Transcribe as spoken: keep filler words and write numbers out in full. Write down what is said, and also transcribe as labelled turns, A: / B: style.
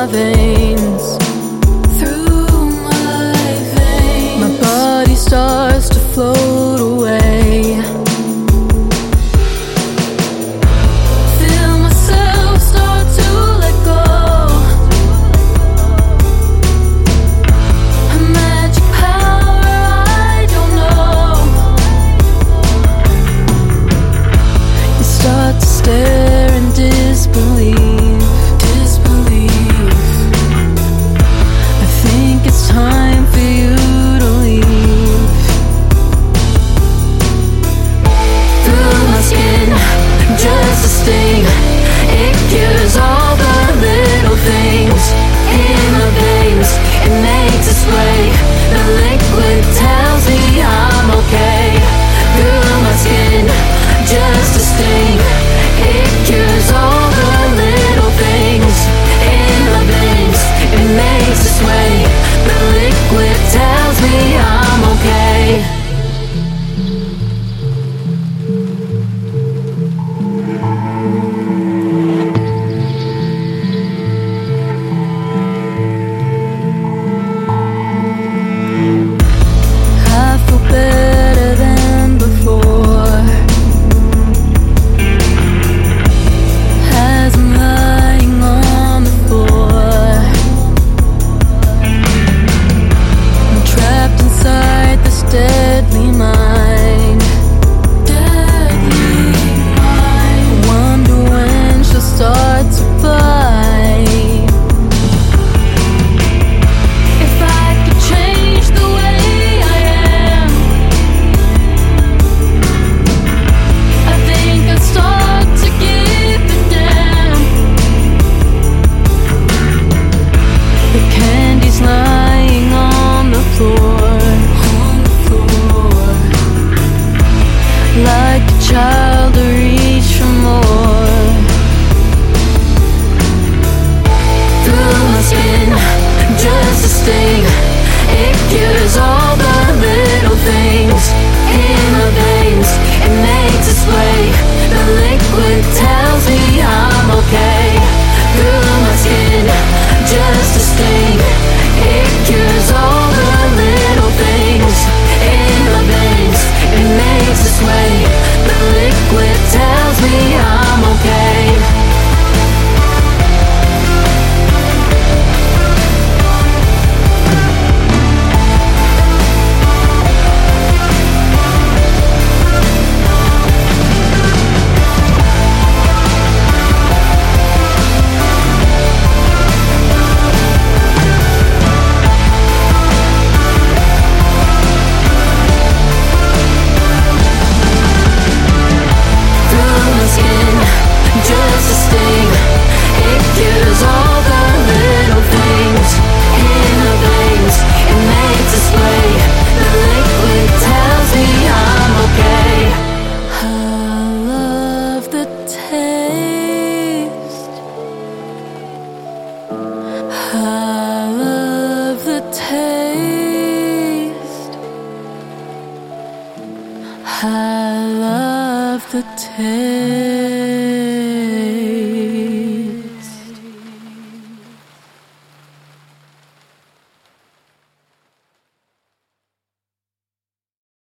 A: my veins, through my veins. My body starts to float away. Feel myself start to let go. A magic power I don't know. You start to stare in disbelief. Time for you to leave. Through my skin, just a sting. It cures all the little things in my veins. It makes its way. The liquid tells me I'm okay. Through my skin, just a sting. It cures all the little things in my veins. It makes its way. The liquid tells me I'm okay. I feel better than before, as I'm lying on the floor. Trapped inside this deadly mind, deadly mind. Wonder when she'll start to bite. If I could change the way I am, I think I'd start to give a damn. The candy's lying on the floor, on the floor, like a child to reach for more. Through my skin, just a sting. It cures all the little things in my veins. It makes its way. The liquid tells me I'm okay. Through my skin, just a sting. It cures all the little things in my veins. It makes its way. The liquid tells me I'm okay. Just a sting. It cures all the little things in my veins. It makes its way. The liquid tells me I'm okay. I love the taste. I love the taste. I love the taste.